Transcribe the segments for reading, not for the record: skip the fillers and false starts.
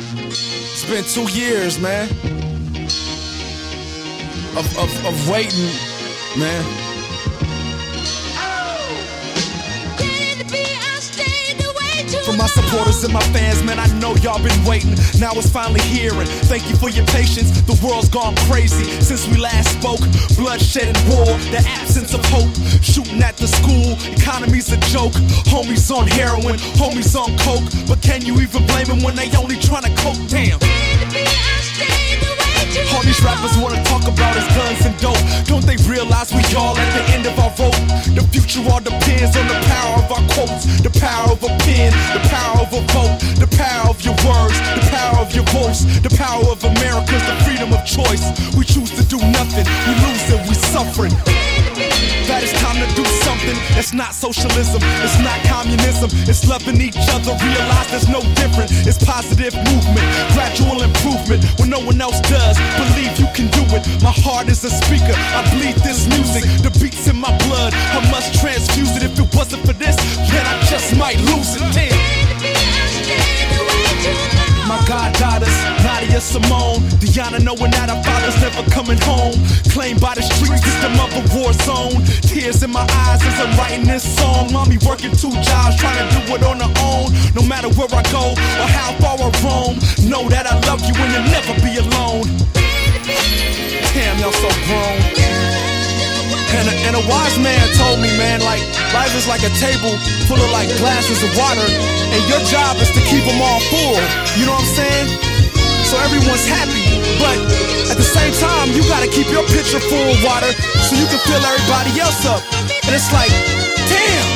It's been 2 years, man, of waiting, man. For my supporters and my fans, man, I know y'all been waiting. Now it's finally here, and thank you for your patience. The world's gone crazy since we last spoke. Bloodshed and war, the absence of hope. Shooting at the school, economy's a joke. Homies on heroin, homies on coke. But can you even blame them when they only tryna coke? Damn. All these rappers wanna talk about is guns and dope. Don't they realize we all at the end of our rope? The future all depends on the power of our quotes, the power of a pen, the power of a vote, the power of your words, the power of your voice, the power of America's the freedom of choice. We choose to do nothing, we lose it, we suffering. That it's time to do something. It's not socialism, it's not communism. It's loving each other, realize there's no different. It's positive movement, gradual improvement when no one else does. Believe you can do it. My heart is a speaker, I bleed this music. The beats in my blood, I must transfuse it. If it wasn't for this, then I just might lose it. Damn. My goddaughters, Nadia, Simone, Deanna, knowing that our father's never coming home. Claimed by the streets, system of a war zone. Tears in my eyes as I'm writing this song. Mommy working 2 jobs, trying to do it on her own. No matter where I go or how far I roam, know that I love you and you'll never be alone. Damn, y'all so grown. And a wise man told me, man, like, life is like a table full of like glasses of water, and your job is to keep them all full. You know what I'm saying? So everyone's happy, but at the same time, you gotta keep your pitcher full of water so you can fill everybody else up. And it's like, damn.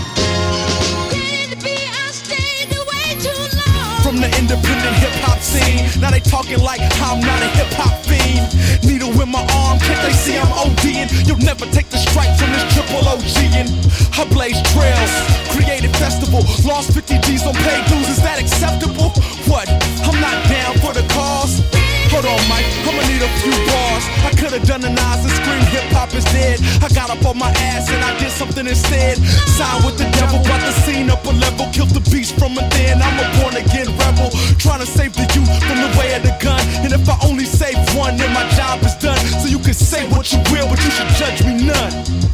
From the independent hip-hop scene, now they talking like I'm not a hip-hop fiend. Needle in my arm, can't they see I'm ODing? You'll never take the strike from this triple OGing. I blaze trails, created festival, lost 50 G's on paid dues, is that acceptable? What, I'm not down for the cause? Hold on, Mike, I'ma need a few bars. I could've done an eyes and screamed hip-hop is dead. I got up on my ass and I did something instead. Signed with the devil, brought the scene up a level. Killed the beast from within, I'm a born-again rebel. Trying to save the youth from the way of the gun. And if I only save one, then my job is done. So you can say what you will, but you should judge me none.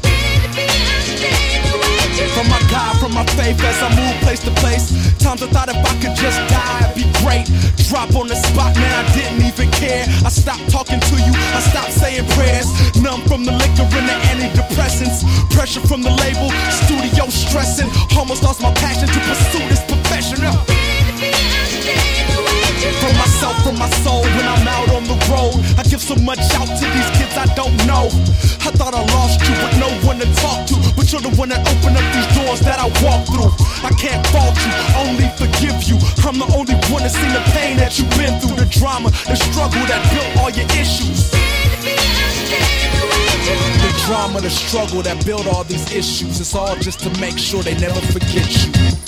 From my God, from my faith as I move place to place. Times I thought if I could just die, it'd be great. Drop on the spot, man, I didn't even care. I stopped talking to you, I stopped saying prayers. Numb from the liquor and the antidepressants. Pressure from the label, studio stressing. Almost lost my passion to pursue this profession. From myself, from my soul, when I'm out on the road, I give so much out to these kids I don't know. I thought I lost you with no one to talk to, but you're the one that opened up these doors that I walk through. I can't fault you, only forgive you. I'm the only one that's seen the pain that you've been through, the drama, the struggle that built all your issues. The drama, the struggle that built all these issues, it's all just to make sure they never forget you.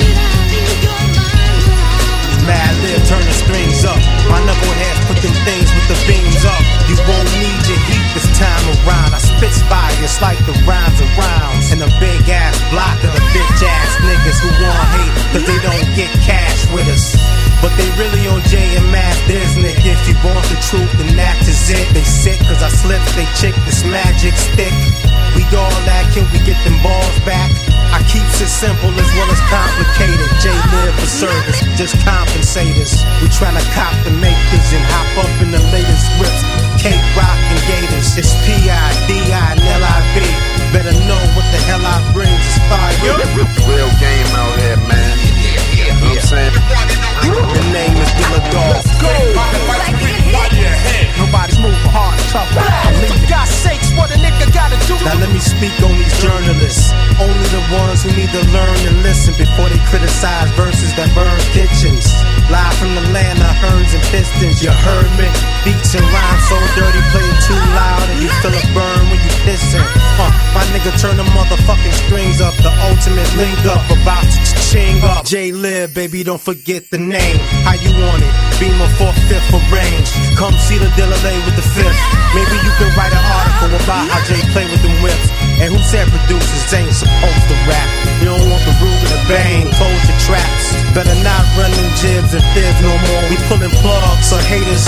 Mad Lib, turn the strings up. My knuckleheads put them things with the beams up. You won't need your heat this time around. I spit fire, it's like the rhymes are rounds. And a big ass block of the bitch ass niggas who want hate, cause they don't get cash with us. But they really on J and Math business. If you want the truth, then that is it. They sick cause I slipped they chick this magic stick. We all that, can we get them balls back? I keeps it simple as well as complicated. J-Live for service, just compensate us. We tryna cop the makers and hop up in the latest whips. Cake, rock, and gators. It's P.I.D.I. and L.I.B. Better know what the hell I bring to fire. Real game out here, man. You know what I'm saying? The name is Dilla Dog. Let's go! Nobody's moving hard, tough. For God's sakes, what a nigga gotta do? Now let me speak on these journalists. Only the ones who need to learn and listen before they criticize verses that burn kitchens. Live from the land of Hearns and Pistons, you heard me. Beats and rhymes so dirty, play it too loud, and you feel it burn when you listen. My nigga turn the motherfucking strings up, the ultimate link up, about to ching up. J-Live, baby, don't forget the name. How you want it? Beamer 4/5 for range. Come see the delay with the fifth. Maybe you can write an article about how Jay play with them whips. And who said producers ain't supposed to rap? You don't want the root of the bang. expose your traps. Better not run them jibs and fibs no more. We pulling plugs, so haters.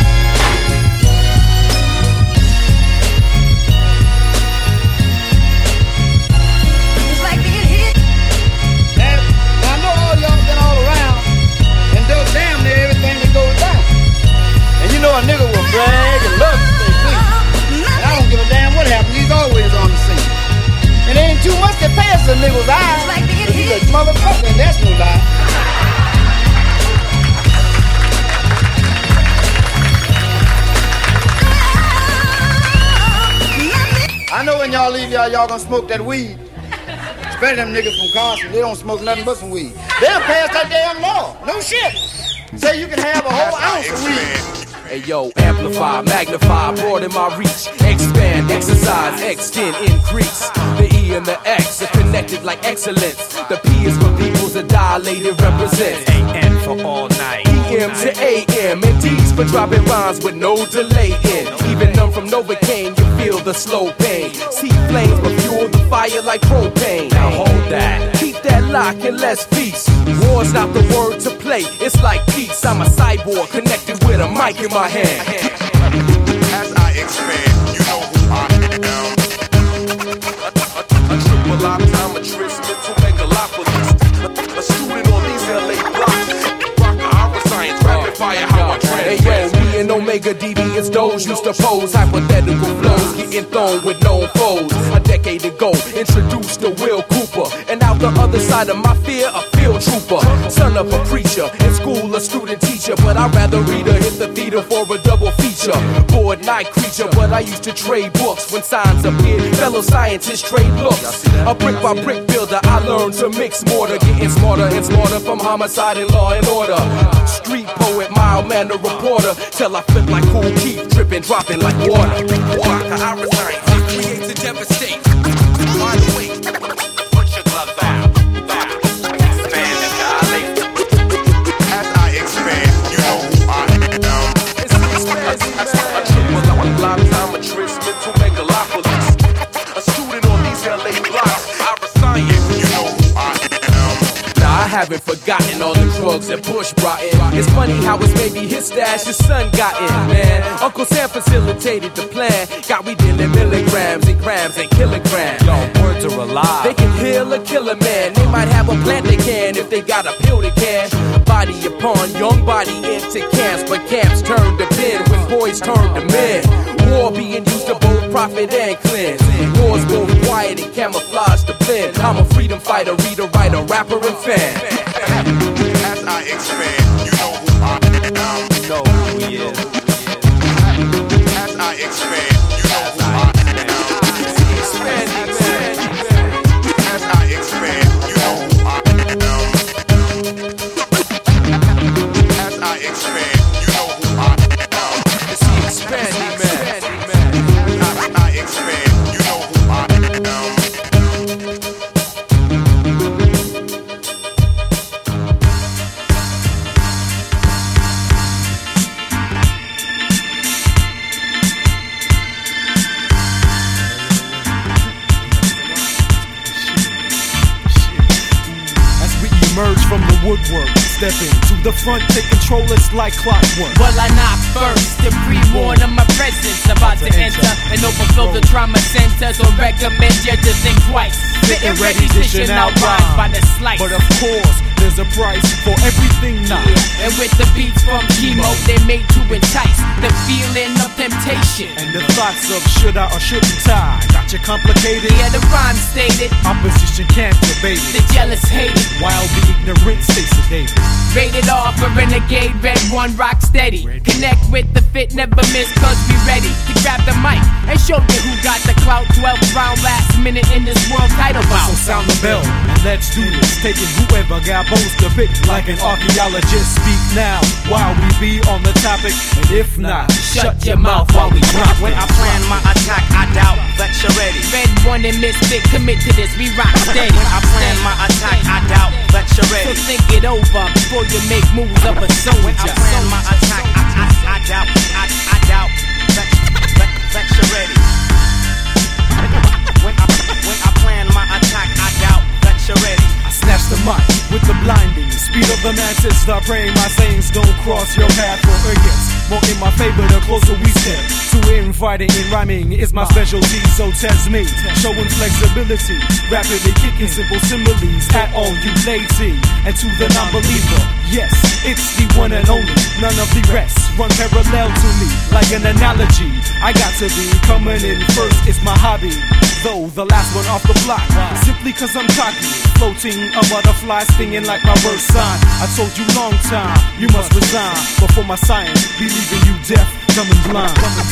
You know a nigga will brag and love to stay clean. And I don't give a damn what happens, he's always on the scene. And there ain't too much to pass a nigga's eyes. But he's a motherfucker, and that's no lie. I know when y'all leave y'all gonna smoke that weed. Especially them niggas from Carson, they don't smoke nothing but some weed. They'll pass that damn law. No shit. Say you can have a whole ounce of weed. Hey yo, amplify, magnify, broaden my reach, expand, exercise, extend, increase. The E and the X are connected like excellence. The P is for peoples that dilated represents. A-N for all night, PM to AM, and D's for dropping rhymes with no delay in. Even them from Novocaine, you feel the slow pain. See flames but fuel the fire like propane. Now hold that, keep that lock and let's feast. War's not the word to play, it's like peace. I'm a cyborg connected with a mic in my hand. As I expand, you know who I am. A triple optometrist, mental megalopolis. A student on these LA blocks. Rock Ira science, rapid fire, how I Hey yo, me and Omega Devious Doge used to pose hypothetical flows, getting thrown with known foes. A decade ago, introduced to Will Cooper, and out the other side of my fear, a field trooper. Son of a preacher, in school a student teacher, but I'd rather read or hit the theater for a double feature. Bored night creature, but I used to trade books when signs appeared. Fellow scientists trade looks. A brick by brick builder, I learned to mix mortar, getting smarter and smarter from homicide and law and order. Street poet, mild mannered reporter, till I flip like Cool Keith, dripping, dropping like water. Rock Ira science, I create to devastate. By the way, put your gloves out. Expand and dilate. As I expand, you know who I am. A triple optometrist, mental megalopolis. A student on these LA blocks. Ira science, you know who I am. Nah, I haven't forgotten all the drugs that Bush brought in. It's funny how it's maybe his stash, his son got in, man. Uncle Sam facilitated the plan. Got we dealing milligrams and grams and kilograms. Yo, words are alive. They can heal or kill a man. They might have a plant they can if they got a pill they can. Body upon young body into camps, but camps turn to pen when boys turn to men. War being used to both profit and cleanse. Wars both quiet and camouflage to blend. I'm a freedom fighter, reader, writer, rapper, and fan. As I expand, you know who I am. You know who he is. As I expand, you know who I am. As I expand, you know who I am. As I expand, you know who I am. It's the expanding man. As I expand, you know who I am. Emerge from the woodwork, step into the front, take control, it's like clockwork. Well, I knock first to pre-warn of my presence. About to enter and overfill the trauma center, so recommend you to think twice. Sitting ready, dishing out rhymes by the slice. But of course, there's a price for everything now. Yeah. And with the beats from Chemo, they made to entice the feeling of temptation. And the thoughts of should I or shouldn't I got you complicated. Yeah, the rhyme stated, opposition can't debate it. The jealous hate it, while the ignorant stay sedated. Rated R for Renegade, Red One, rock steady. Connect with the fit, never miss, cause we ready to grab the mic and show you who got the clout. 12th round, last minute in this world title bout. So sound the bell and let's do this. Taking whoever got bones to pick like an archaeologist. Speak now while we be on the topic, and if not, shut your mouth while we drop. When I plan my attack, I doubt that you're ready. Red One and Mystic, commit to this, we rock steady. When I plan my attack, I doubt that you're ready. So think it over before you make moves of a soldier. When I plan my attack, I doubt that you're ready. When I plan my attack, I doubt that you're ready. I snatch the mic with start praying my sayings don't cross your path, for it gets more in my favor the closer we step to inviting and rhyming is my specialty. So test me, showing flexibility, rapidly kicking simple similes at all you lazy. And to the non-believer, yes, it's the one and only, none of the rest run parallel to me like an analogy. I got to be coming in first, it's my hobby, though the last one off the block, simply cause I'm cocky, floating a butterfly stinging like my birth sign. I told you long time, you must resign before my science be leaving you deaf, coming blind.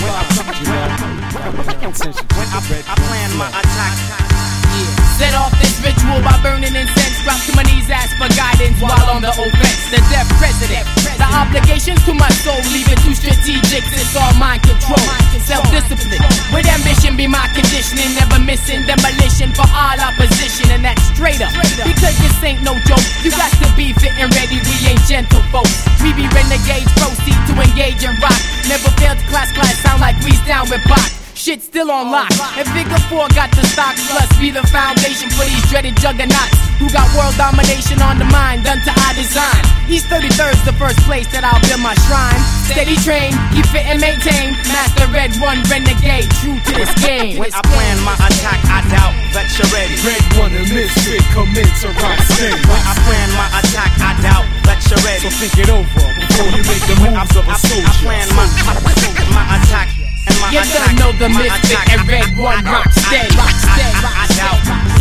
When I plan my attack, set off this ritual by burning incense. Drop to my knees, ask for guidance while on the offense. The deaf president. The obligations to my soul, leave it too strategic. It's all mind control, self-discipline. With ambition be my conditioning, never missing demolition for all opposition, and that's straight up. Because this ain't no joke. You got to be fit and ready. We ain't gentle folks. We be renegades, proceed to engage and rock. Never fail to class, sound like we's down with Bach. Shit still on lock. And Figure 4 got the stock plus be the foundation for these dreaded juggernauts who got world domination on the mind, done to our design. East 33rd's the first place that I'll build my shrine. Steady train, keep fit and maintain. Master Red One, renegade, true to this game. when I plan my attack, I doubt that you're ready. Red One and misfit commit to rock sing. When I plan my attack, I doubt that you're ready. So think it over before you make the moves of a soldier. I plan my attack. And my You attack, don't know the my misfit attack, and Red One rock steady. I doubt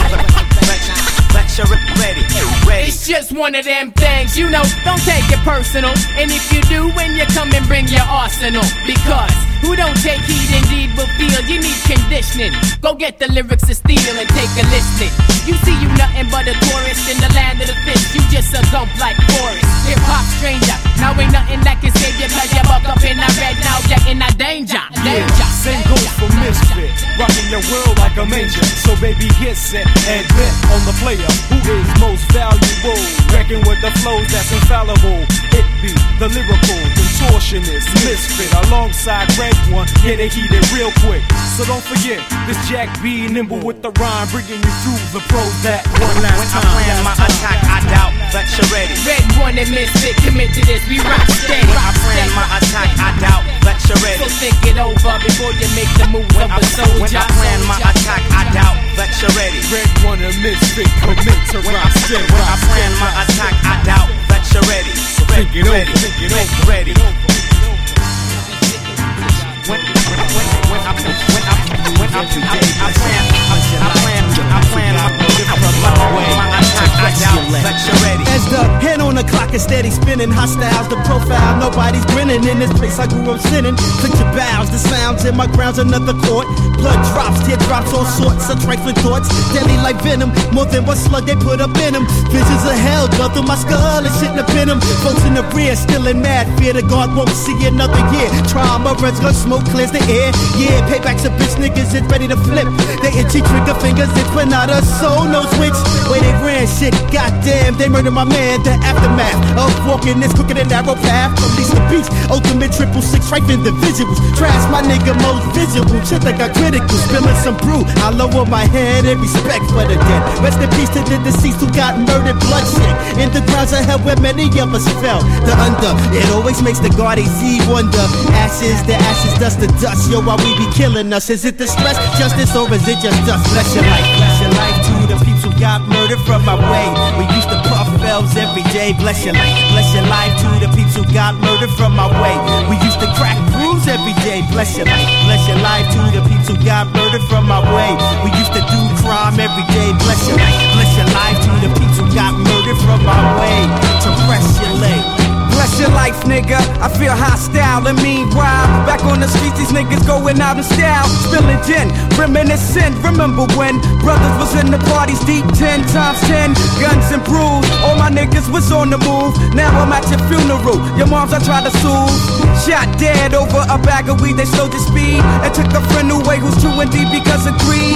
that you're ready. It's just one of them things, you know, don't take it personal. And if you do, when you come and bring your arsenal, because who don't take heed indeed will feel you need conditioning. Go get the lyrics of steel and take a listening. You see you nothing but a tourist in the land of the fish. You just a gump like Forrest. Hip-hop stranger, now ain't nothing that can save you, cause you buck up in that red, now you're in that danger. Same goes for misfit, rocking your world like a major. So baby get set and bet on the player who is most valuable. Reckon with the flows that's infallible. It be the lyrical contortionist misfit alongside Red One. Get it heated real quick. So don't forget this Jack B nimble with the rhyme, bringing you through the pros that one last When time. I plan my attack, I doubt that you're ready. Red One and misfit, commit to this, we rock steady. When I plan my attack, I doubt that you're ready. So think it over before you make the moves of a soldier. When I plan my attack, I doubt that you're ready. Red One and misfit commit to rock steady. When I plan my attack, I doubt that you're ready. Think it over, think it over, ready. When I plan my attack, I doubt that you're ready. As the hand on the clock is steady spinning, hostiles the profile, nobody's grinning. In this place I grew up sinning. Click your bows, the sounds in my grounds, another chord. Blood drops, teardrops, all sorts of trifling thoughts. Deadly like venom, more than one slug they put up in them. Visions of hell go through my skull and shouldn't have been them. Folks in the rear still in mad fear that God won't see another year. Trauma runs, gun smoke clears the air. Yeah, payback's a bitch, niggas is ready to flip. They itchy trigger fingers, it's when not a soul knows which way they ran shit. Goddamn, they murdered my man. The aftermath of walking this crooked and narrow path from beast to beast. Ultimate 666, right in the visuals. Trash my nigga most visible. Shit like I critical, spilling some brew. I lower my head in respect for the dead. Rest in peace to the deceased who got murdered, bloodshed. In the grounds of hell where many of us fell. The under, it always makes the Guardian Z wonder. Ashes, the ashes, dust to dust. Yo, why we be killing us? Is it the stress, justice, or is it just dust? Bless your life to the people who got murdered from my way. We used to puff bells every day. Bless your life to the people who got murdered from my way. We used to crack brews every day. Bless your life to the people who got murdered from my way. We used to do crime every day. Bless your life to the people who got murdered from my way. To rest your leg. Bless your life, nigga. I feel hostile, and meanwhile, back on the streets, these niggas going out in style, spilling gin, reminiscent. Remember when brothers was in the parties deep 10 times 10, guns and brews. All my niggas was on the move. Now I'm at your funeral. Your moms I tried to soothe. Shot dead over a bag of weed. They slowed the speed and took a friend away who's true and deep because of greed.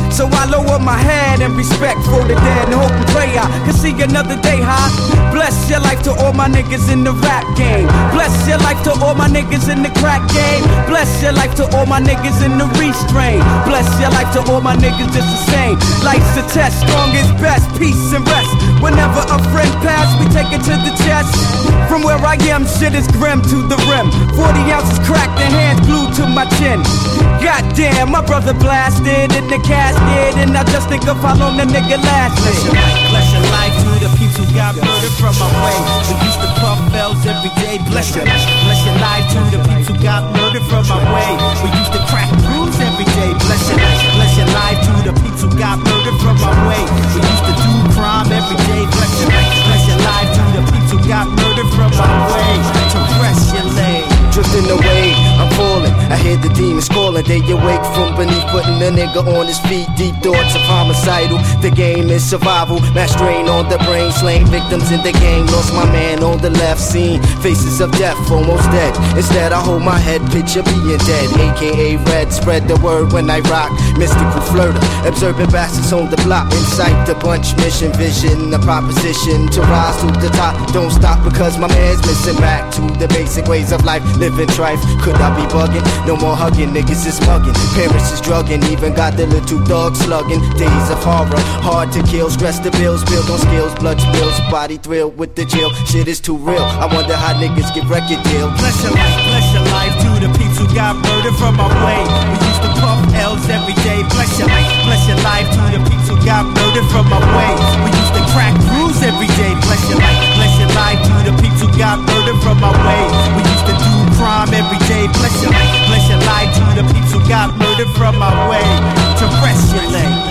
So I lower my head in respect for the dead and hope and pray I can see another day high. Bless your life to all my niggas in the rap game. Bless your life to all my niggas in the crack game. Bless your life to all my niggas in the restraint. Bless your life to all my niggas just the same. Life's a test, strong is best, peace and rest. Whenever a friend pass, we take it to the chest. From where I am, shit is grim to the rim. 40 ounces cracked and hands glued to my chin. Goddamn, my brother blasted in the casket, and I just think of how long the nigga lasted. Bless your life to the peeps who got murdered from my way. We used to puff bells every day. Bless your life to the peeps who got murdered from my way. We used to crack brews every day. Bless your life to the peeps who got murdered from my way. We used to do crime every day. Bless your life to the peeps who got murdered from my way. To rest your leg. Drifting away, I'm falling. I hear the demons calling. They awake from beneath, putting a nigga on his feet. Deep thoughts of homicidal. The game is survival. Mass strain on the brain, slain victims in the game. Lost my man on the left scene. Faces of death, almost dead. Instead, I hold my head, picture being dead. AKA red, spread the word when I rock. Mystical flirter, observing bastards on the block. Incite the bunch, mission, vision, a proposition to rise to the top. Don't stop because my man's missing. Back to the basic ways of life. Living trife, could I be bugging? No more hugging, niggas is mugging. Parents is drugging, even got the little dog slugging. Days of horror, hard to kill. Stress the bills, build on skills. Blood spills, body thrilled with the chill. Shit is too real, I wonder how niggas get record deal. Bless your life to the peeps who got murdered from my way. We used to puff L's every day. Bless your life to the peeps who got murdered from my way. We used to crack brews every day. Bless your life to the peeps who got murdered from my way. We used to do crime every day. Bless your life to the peeps who got murdered from my way. To rest your leg.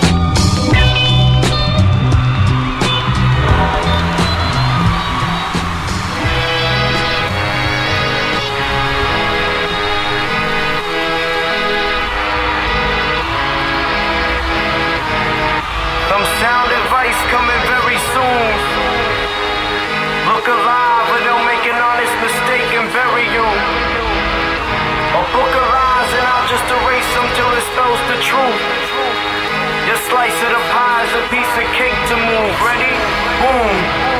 Some sound advice coming very soon. Look alive or they'll make an honest mistake and bury you. A book of lies and I'll just erase them till it spells the truth. Your slice of the pie is a piece of cake to move. Ready? Boom.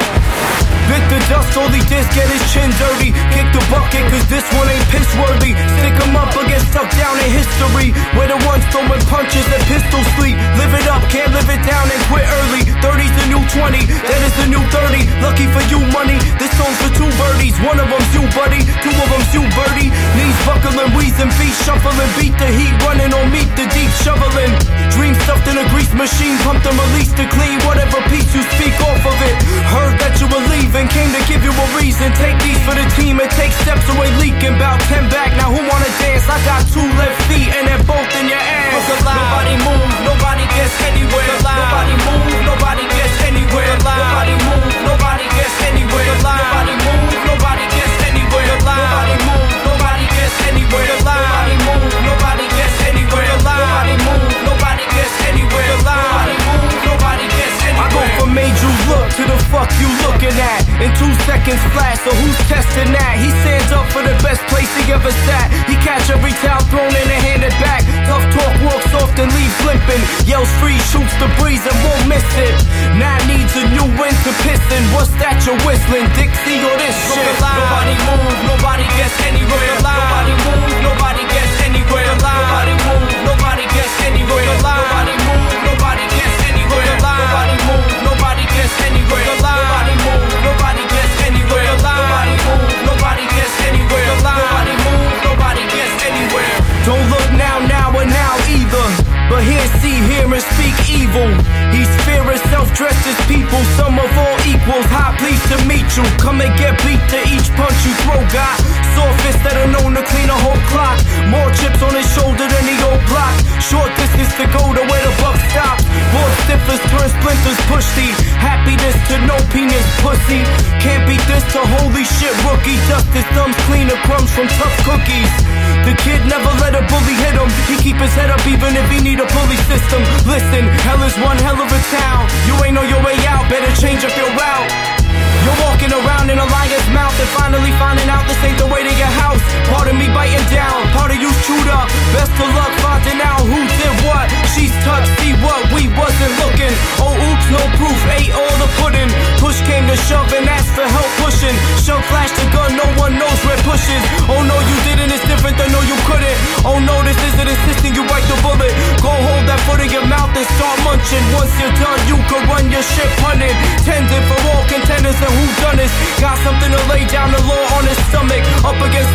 Bit the dust, only this, get his chin dirty. Kick the bucket, cause this one ain't piss worthy. Stick him up or get stuck down in history. We're the ones throwing punches and pistol sleep. Live it up, can't live it down and quit early. 30's the new 20, that is the new 30. Lucky for you, money, this song's for two birdies. One of them's you, buddy, two of them's you, birdie. Knees buckling, wheezing, feet shuffling. Beat the heat, running on meat, the deep shoveling. Dream stuffed in a grease machine, pumped and released to clean whatever piece you speak off of it. Heard that you were leaving, came to give you a reason. Take these for the team and take steps away leaking. About 10 back, now who wanna dance? I got 2 left feet and they're both in your ass. Nobody move, nobody gets anywhere. Nobody move, nobody gets anywhere. Nobody move, nobody gets anywhere. Nobody move, nobody gets anywhere. Nobody move, nobody gets anywhere. Nobody move, nobody gets anywhere. Nobody move, nobody gets anywhere. Nobody move, nobody gets anywhere. I go from made you look to the fuck you looking at. In 2 seconds flat, so who's testing that? He stands up for the best place he ever sat. He catch every towel thrown in and hand it back. Tough talk, walks off and leaves limping. Yells free, shoots the breeze and won't miss it. Now needs a new wind to piston. What's that you're whistling? Dixie or this shit? Nobody move, nobody gets anywhere. Nobody move, nobody gets anywhere. Nobody move, nobody gets anywhere. Nobody move, nobody gets anywhere. Nobody move, nobody gets anywhere. Nobody move, nobody gets anywhere. Nobody move, nobody gets anywhere. Nobody move, nobody gets anywhere. Don't look now or now either. But hear and speak evil. He's fearless, self-dressed as people. Some of all equals. High, pleased to meet you. Come and get beat to each punch you throw. Got softest that are known to clean a whole clock. More chips on his shoulder than the old block. Short distance to go to where the buck stops. More stiffers turn splinters, push the happiness to no penis pussy. Can't beat this to holy shit rookie. Dust his thumbs clean of crumbs from tough cookies. The kid never let a bully hit him. He keep his head up even if he need a pulley system. Listen, hell is one hell of a town. You ain't know your way out, better change up your route. You're walking around in a lion's mouth and finally finding out this ain't the way to your house. Part of me biting down, part of you chewed up. Best of luck finding out who did what. She's touched, see what shove and ask for help pushing. Shove, flash the gun, no one knows where pushes. Oh no, you didn't, it's different than no, you couldn't. Oh no, this isn't assisting, you bite the bullet. Go hold that foot in your mouth and start munching. Once you're done, you can run your shit punning. Tending for all contenders and who done this. Got something to lay down the law on his stomach. Up against